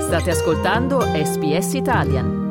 State ascoltando SBS Italian.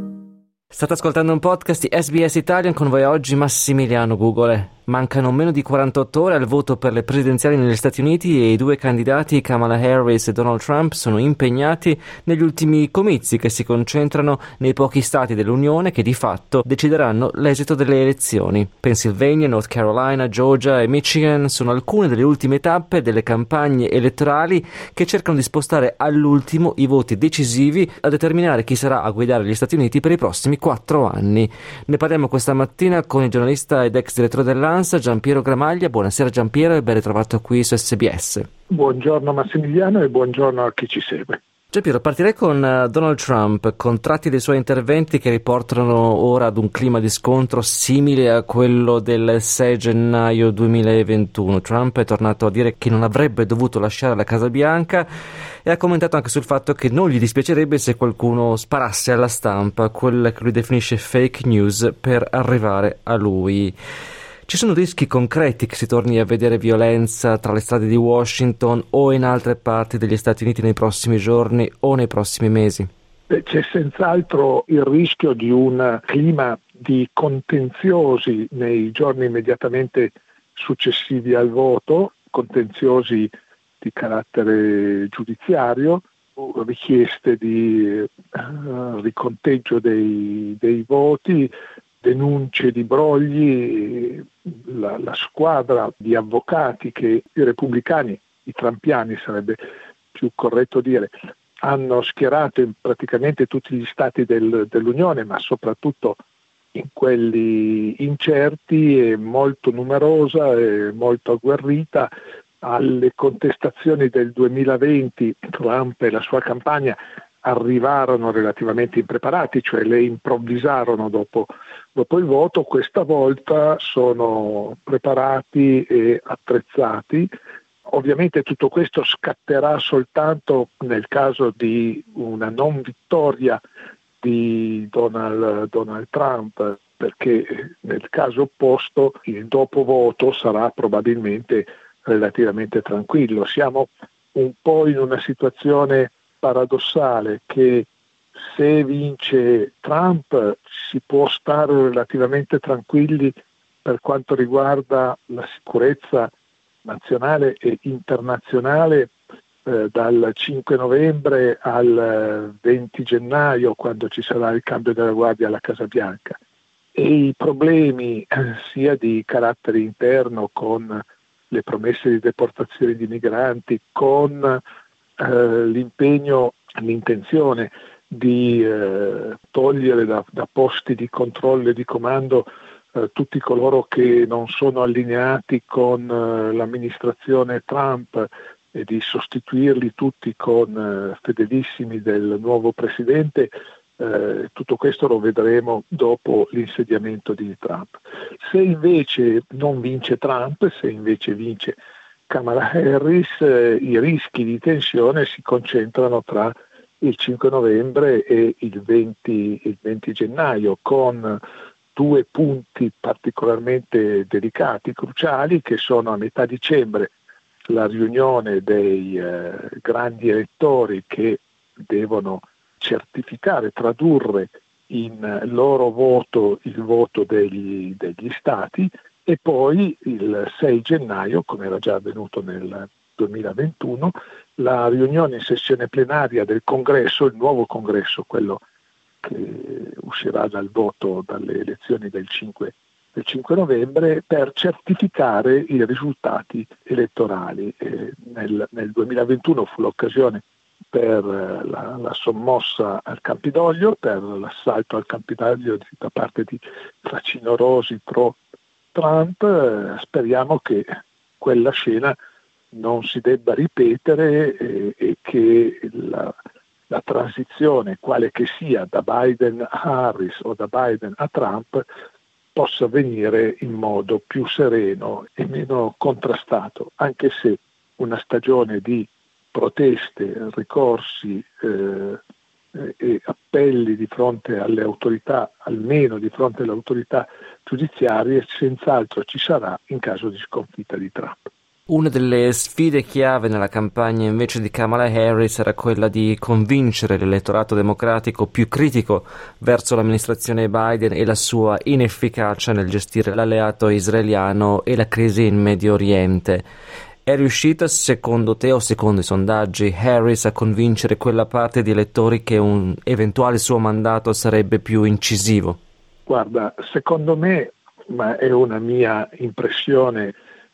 State ascoltando un podcast di SBS Italian, con voi oggi Massimiliano Gugole. Mancano meno di 48 ore al voto per le presidenziali negli Stati Uniti e i due candidati, Kamala Harris e Donald Trump, sono impegnati negli ultimi comizi che si concentrano nei pochi stati dell'Unione che di fatto decideranno l'esito delle elezioni. Pennsylvania, North Carolina, Georgia e Michigan sono alcune delle ultime tappe delle campagne elettorali che cercano di spostare all'ultimo i voti decisivi a determinare chi sarà a guidare gli Stati Uniti per i prossimi 4 anni. Ne parliamo questa mattina con il giornalista ed ex direttore dell'ANSA, Giampiero Gramaglia. Buonasera Giampiero e ben ritrovato qui su SBS. Buongiorno Massimiliano e buongiorno a chi ci segue. Giampiero, partirei con Donald Trump, con tratti dei suoi interventi che riportano ora ad un clima di scontro simile a quello del 6 gennaio 2021. Trump è tornato a dire che non avrebbe dovuto lasciare la Casa Bianca e ha commentato anche sul fatto che non gli dispiacerebbe se qualcuno sparasse alla stampa quella che lui definisce fake news per arrivare a lui. Ci sono rischi concreti che si torni a vedere violenza tra le strade di Washington o in altre parti degli Stati Uniti nei prossimi giorni o nei prossimi mesi? C'è senz'altro il rischio di un clima di contenziosi nei giorni immediatamente successivi al voto, contenziosi di carattere giudiziario, richieste di riconteggio dei voti, denunce di brogli. La squadra di avvocati che i repubblicani, i trumpiani sarebbe più corretto dire, hanno schierato in praticamente tutti gli stati dell'Unione, ma soprattutto in quelli incerti, è molto numerosa e molto agguerrita. Alle contestazioni del 2020 Trump e la sua campagna arrivarono relativamente impreparati, cioè le improvvisarono dopo il voto. Questa volta sono preparati e attrezzati. Ovviamente tutto questo scatterà soltanto nel caso di una non vittoria di Donald Trump, perché nel caso opposto il dopovoto sarà probabilmente relativamente tranquillo. Siamo un po' in una situazione paradossale che se vince Trump si può stare relativamente tranquilli per quanto riguarda la sicurezza nazionale e internazionale dal 5 novembre al 20 gennaio, quando ci sarà il cambio della guardia alla Casa Bianca, e i problemi sia di carattere interno con le promesse di deportazione di migranti, con l'intenzione di togliere da posti di controllo e di comando tutti coloro che non sono allineati con l'amministrazione Trump e di sostituirli tutti con fedelissimi del nuovo presidente. Tutto questo lo vedremo dopo l'insediamento di Trump. Se invece non vince Trump, se invece vince Kamala Harris, i rischi di tensione si concentrano tra il 5 novembre e il 20 gennaio, con due punti particolarmente delicati, cruciali, che sono a metà dicembre la riunione dei grandi elettori che devono certificare, tradurre in loro voto il voto degli stati, e poi il 6 gennaio, come era già avvenuto nel 2021, la riunione in sessione plenaria del Congresso, il nuovo Congresso, quello che uscirà dal voto dalle elezioni del 5 novembre, per certificare i risultati elettorali. Nel 2021 fu l'occasione per la sommossa al Campidoglio, per l'assalto al Campidoglio da parte di facinorosi pro Trump. Speriamo che quella scena non si debba ripetere e che la transizione, quale che sia, da Biden a Harris o da Biden a Trump, possa avvenire in modo più sereno e meno contrastato, anche se una stagione di proteste, ricorsi e appelli di fronte alle autorità, almeno di fronte alle autorità giudiziarie, senz'altro ci sarà in caso di sconfitta di Trump. Una delle sfide chiave nella campagna invece di Kamala Harris era quella di convincere l'elettorato democratico più critico verso l'amministrazione Biden e la sua inefficacia nel gestire l'alleato israeliano e la crisi in Medio Oriente. È riuscita, secondo te o secondo i sondaggi, Harris a convincere quella parte di elettori che un eventuale suo mandato sarebbe più incisivo? Guarda, secondo me, ma è una mia impressione,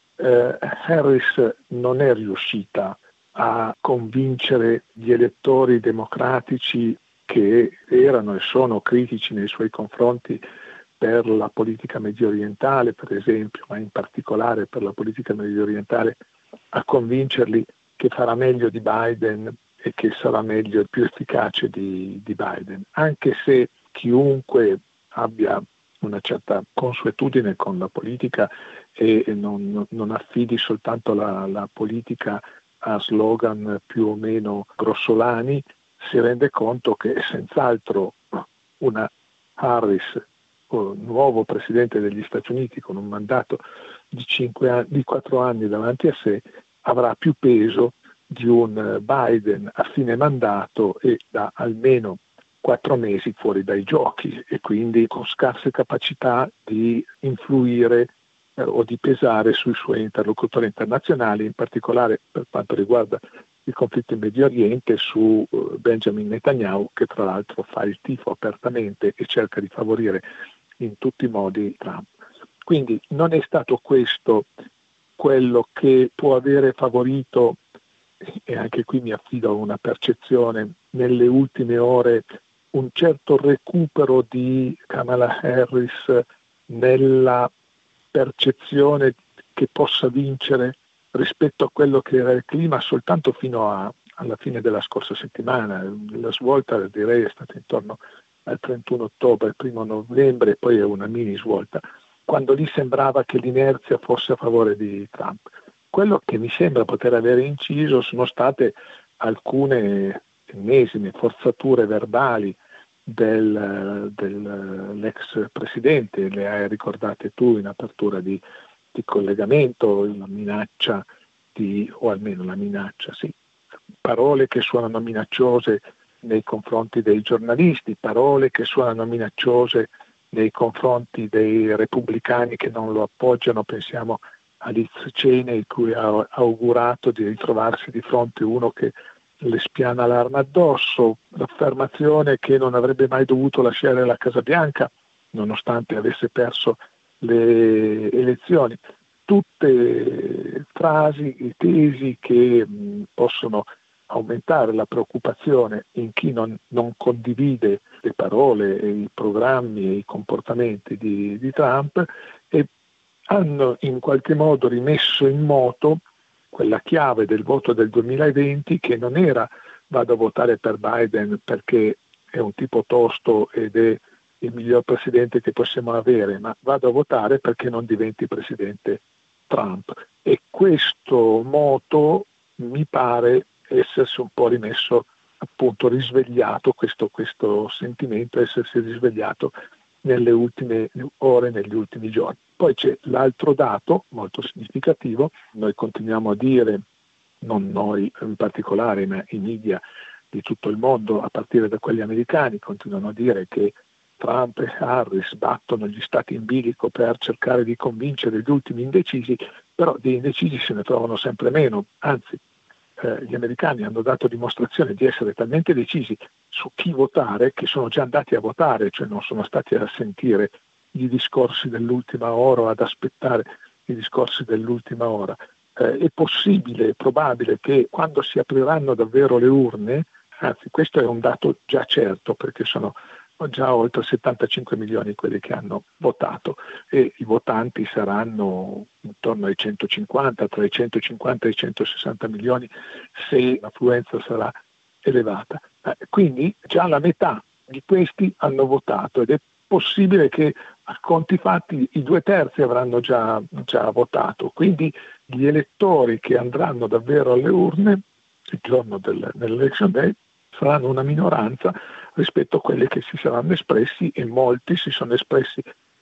Harris non è riuscita a convincere gli elettori democratici che erano e sono critici nei suoi confronti per la politica mediorientale, per esempio, ma in particolare per la politica mediorientale, a convincerli che farà meglio di Biden e che sarà meglio e più efficace di Biden, anche se chiunque abbia una certa consuetudine con la politica e non affidi soltanto la politica a slogan più o meno grossolani, si rende conto che senz'altro una Harris, nuovo presidente degli Stati Uniti con un mandato di 4 anni davanti a sé, avrà più peso di un Biden a fine mandato e da almeno 4 mesi fuori dai giochi e quindi con scarse capacità di influire o di pesare sui suoi interlocutori internazionali, in particolare per quanto riguarda il conflitto in Medio Oriente, su Benjamin Netanyahu, che tra l'altro fa il tifo apertamente e cerca di favorire in tutti i modi Trump. Quindi non è stato questo quello che può avere favorito, e anche qui mi affido a una percezione, nelle ultime ore un certo recupero di Kamala Harris nella percezione che possa vincere rispetto a quello che era il clima soltanto fino alla fine della scorsa settimana. La svolta direi è stata intorno al 31 ottobre, il 1 novembre e poi è una mini svolta, quando lì sembrava che l'inerzia fosse a favore di Trump. Quello che mi sembra poter avere inciso sono state alcune ennesime forzature verbali dell'ex presidente, le hai ricordate tu in apertura di collegamento, la minaccia o almeno la minaccia, sì, parole che suonano minacciose nei confronti dei giornalisti, parole che suonano minacciose nei confronti dei repubblicani che non lo appoggiano. Pensiamo a Liz Cheney, cui ha augurato di ritrovarsi di fronte uno che le spiana l'arma addosso, l'affermazione che non avrebbe mai dovuto lasciare la Casa Bianca nonostante avesse perso le elezioni. Tutte frasi e tesi che possono aumentare la preoccupazione in chi non condivide le parole, e i programmi e i comportamenti di Trump, e hanno in qualche modo rimesso in moto quella chiave del voto del 2020 che non era vado a votare per Biden perché è un tipo tosto ed è il miglior presidente che possiamo avere, ma vado a votare perché non diventi presidente Trump. E questo moto mi pare essersi un po' rimesso, appunto risvegliato, questo sentimento essersi risvegliato nelle ultime ore, negli ultimi giorni. Poi c'è l'altro dato molto significativo, noi continuiamo a dire, non noi in particolare, ma i media di tutto il mondo, a partire da quelli americani, continuano a dire che Trump e Harris battono gli stati in bilico per cercare di convincere gli ultimi indecisi, però di indecisi se ne trovano sempre meno, anzi gli americani hanno dato dimostrazione di essere talmente decisi su chi votare che sono già andati a votare, cioè non sono stati a sentire i discorsi dell'ultima ora o ad aspettare i discorsi dell'ultima ora. È possibile, è probabile che quando si apriranno davvero le urne, anzi questo è un dato già certo perché sono già oltre 75 milioni quelli che hanno votato e i votanti saranno intorno ai 150, tra i 150 e i 160 milioni se l'affluenza sarà elevata. Quindi già la metà di questi hanno votato ed è possibile che a conti fatti i 2/3 avranno già votato, quindi gli elettori che andranno davvero alle urne il giorno dell'election day saranno una minoranza rispetto a quelli che si saranno espressi, e molti si sono espressi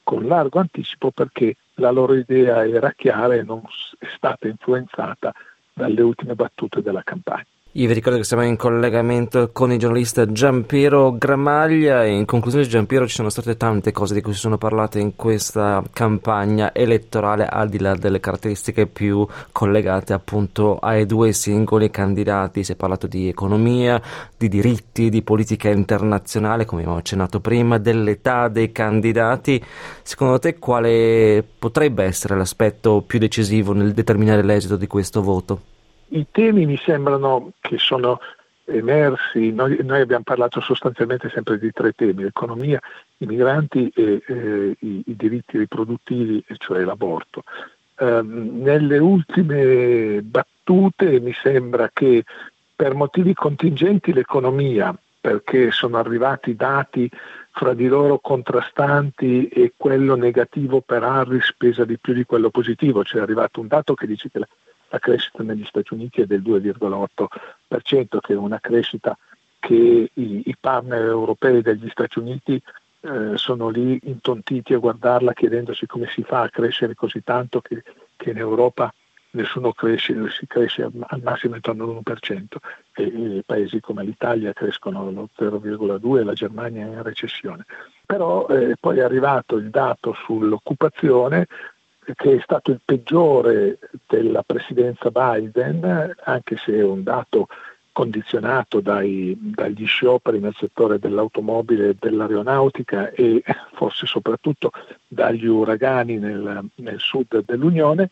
con largo anticipo, perché la loro idea era chiara e non è stata influenzata dalle ultime battute della campagna. Io vi ricordo che siamo in collegamento con il giornalista Giampiero Gramaglia e in conclusione, Giampiero, ci sono state tante cose di cui si sono parlate in questa campagna elettorale, al di là delle caratteristiche più collegate appunto ai due singoli candidati. Si è parlato di economia, di diritti, di politica internazionale, come abbiamo accennato prima, dell'età dei candidati. Secondo te quale potrebbe essere l'aspetto più decisivo nel determinare l'esito di questo voto? I temi mi sembrano che sono emersi, noi abbiamo parlato sostanzialmente sempre di 3 temi: l'economia, i migranti e i diritti riproduttivi, e cioè l'aborto. Nelle ultime battute mi sembra che per motivi contingenti l'economia, perché sono arrivati dati fra di loro contrastanti e quello negativo per Harris pesa di più di quello positivo. C'è arrivato un dato che dice che la crescita negli Stati Uniti è del 2,8%, che è una crescita che i partner europei degli Stati Uniti sono lì intontiti a guardarla, chiedendosi come si fa a crescere così tanto che in Europa nessuno cresce, si cresce al massimo intorno all'1%, e paesi come l'Italia crescono allo 0,2% e la Germania è in recessione. Però poi è arrivato il dato sull'occupazione, che è stato il peggiore della presidenza Biden, anche se è un dato condizionato dagli scioperi nel settore dell'automobile e dell'aeronautica e forse soprattutto dagli uragani nel sud dell'Unione.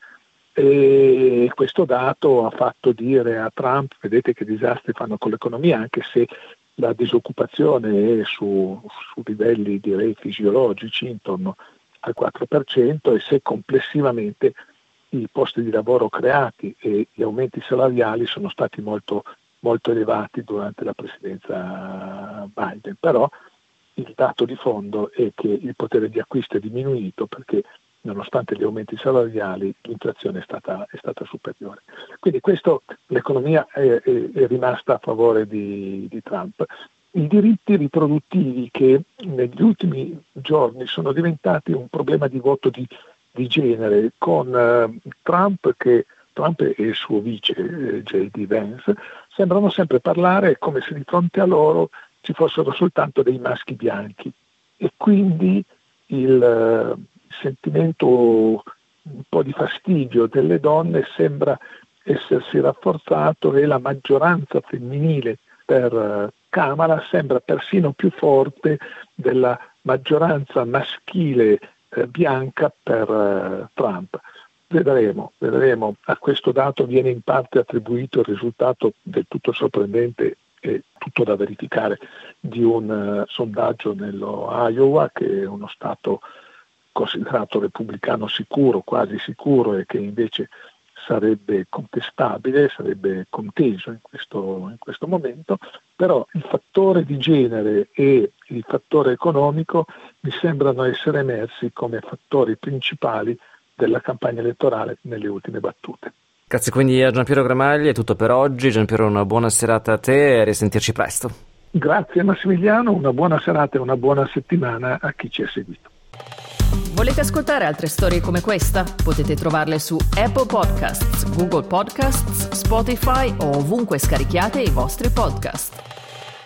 E questo dato ha fatto dire a Trump: vedete che disastri fanno con l'economia, anche se la disoccupazione è su livelli direi fisiologici intorno al 4%, e se complessivamente i posti di lavoro creati e gli aumenti salariali sono stati molto, molto elevati durante la presidenza Biden. Però il dato di fondo è che il potere di acquisto è diminuito, perché nonostante gli aumenti salariali l'inflazione è stata superiore. Quindi l'economia è rimasta a favore di Trump. I diritti riproduttivi, che negli ultimi giorni sono diventati un problema di voto di genere, con Trump e il suo vice J.D. Vance sembrano sempre parlare come se di fronte a loro ci fossero soltanto dei maschi bianchi, e quindi il sentimento un po' di fastidio delle donne sembra essersi rafforzato, e la maggioranza femminile per Kamala sembra persino più forte della maggioranza maschile bianca per Trump. Vedremo. A questo dato viene in parte attribuito il risultato del tutto sorprendente e tutto da verificare di un sondaggio nello Iowa, che è uno stato considerato repubblicano sicuro, quasi sicuro, e che invece sarebbe contestabile, sarebbe conteso in questo momento. Però il fattore di genere e il fattore economico mi sembrano essere emersi come fattori principali della campagna elettorale nelle ultime battute. Grazie quindi a Giampiero Gramaglia, è tutto per oggi. Giampiero, una buona serata a te e a risentirci presto. Grazie Massimiliano, una buona serata e una buona settimana a chi ci ha seguito. Volete ascoltare altre storie come questa? Potete trovarle su Apple Podcasts, Google Podcasts, Spotify o ovunque scarichiate i vostri podcast.